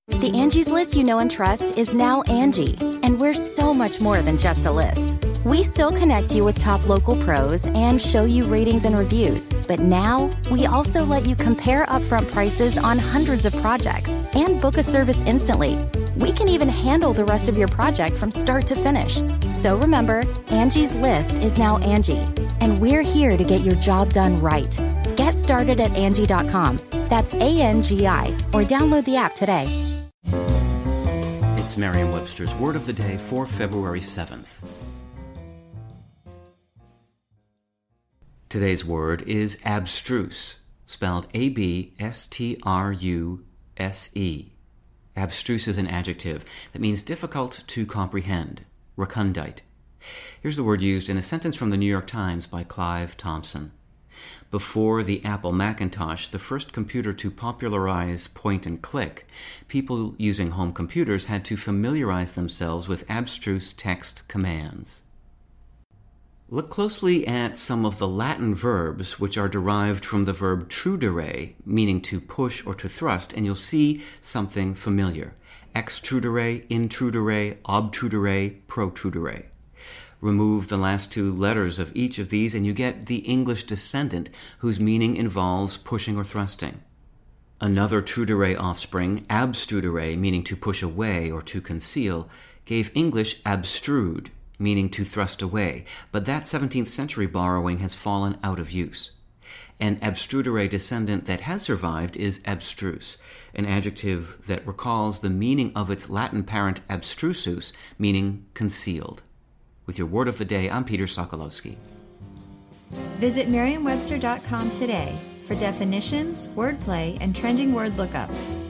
The Angie's List you know and trust is now Angie, and we're so much more than just a list. We still connect you with top local pros and show you ratings and reviews, but now we also let you compare upfront prices on hundreds of projects and book a service instantly. We can even handle the rest of your project from start to finish. So remember, Angie's List is now Angie, and we're here to get your job done right. Get started at Angie.com. That's ANGI, or download the app today. It's Merriam-Webster's Word of the Day for February 7th. Today's word is abstruse, spelled A-B-S-T-R-U-S-E. Abstruse is an adjective that means difficult to comprehend, recondite. Here's the word used in a sentence from the New York Times by Clive Thompson. Before the Apple Macintosh, the first computer to popularize point and click, people using home computers had to familiarize themselves with abstruse text commands. Look closely at some of the Latin verbs which are derived from the verb trudere, meaning to push or to thrust, and you'll see something familiar. Extrudere, intrudere, obtrudere, protrudere. Remove the last two letters of each of these and you get the English descendant whose meaning involves pushing or thrusting. Another trudere offspring, abstrudere, meaning to push away or to conceal, gave English abstrude, meaning to thrust away, but that 17th century borrowing has fallen out of use. An abstrudere descendant that has survived is abstruse, an adjective that recalls the meaning of its Latin parent abstrusus, meaning concealed. With your Word of the Day, I'm Peter Sokolowski. Visit Merriam-Webster.com today for definitions, wordplay, and trending word lookups.